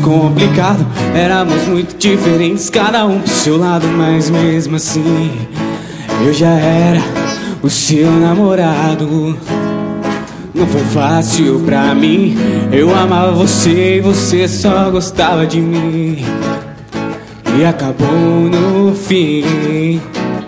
complicado, éramos muito diferentes, cada um pro seu lado, mas mesmo assim eu já era o seu namorado. Não foi fácil pra mim, eu amava você e você só gostava de mim. E acabou no fim.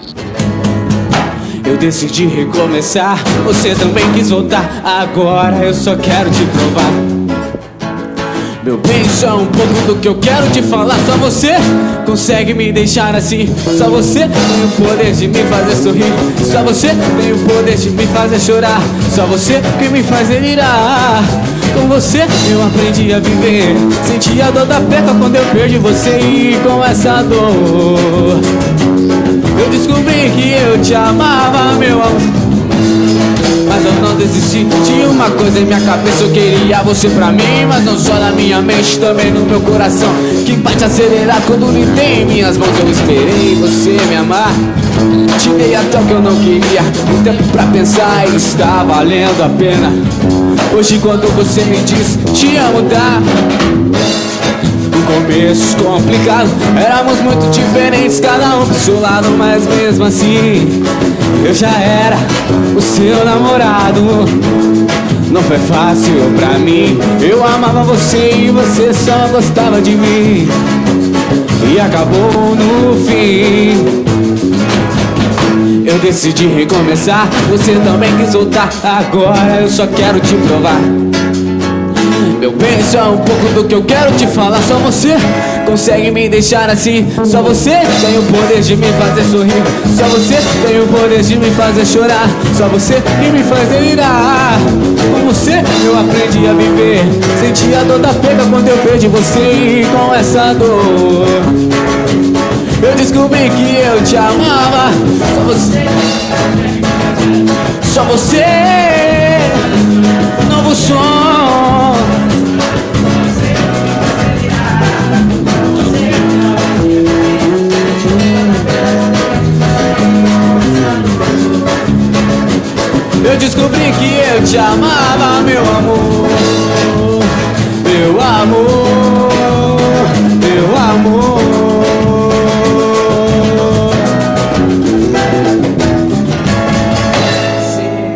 Eu decidi recomeçar, você também quis voltar. Agora eu só quero te provar. Meu bem, só é um pouco do que eu quero te falar. Só você consegue me deixar assim. Só você tem o poder de me fazer sorrir. Só você tem o poder de me fazer chorar. Só você que me faz delirar. Com você eu aprendi a viver. Senti a dor da perda quando eu perdi você. E com essa dor eu descobri que eu te amava, meu amor. Mas eu não desisti, tinha uma coisa em minha cabeça. Eu queria você pra mim, mas não só na minha mente, também no meu coração, que bate acelerado quando lhe tem em minhas mãos. Eu esperei você me amar, te dei até o que eu não queria. Um tempo pra pensar e está valendo a pena. Hoje quando você me diz te amo, tá? No começo complicado, éramos muito diferentes, cada um pro seu lado, mas mesmo assim eu já era o seu namorado. Não foi fácil pra mim, eu amava você e você só gostava de mim. E acabou no fim. Eu decidi recomeçar, você também quis voltar. Agora eu só quero te provar. Meu bem, isso é um pouco do que eu quero te falar. Só você consegue me deixar assim. Só você tem o poder de me fazer sorrir. Só você tem o poder de me fazer chorar. Só você que me faz delirar. Com você eu aprendi a viver. Senti a dor da perda quando eu perdi você. E com essa dor eu descobri que eu te amava. Só você, só você, novo som. Eu descobri que eu te amava, meu amor. Meu amor, meu amor.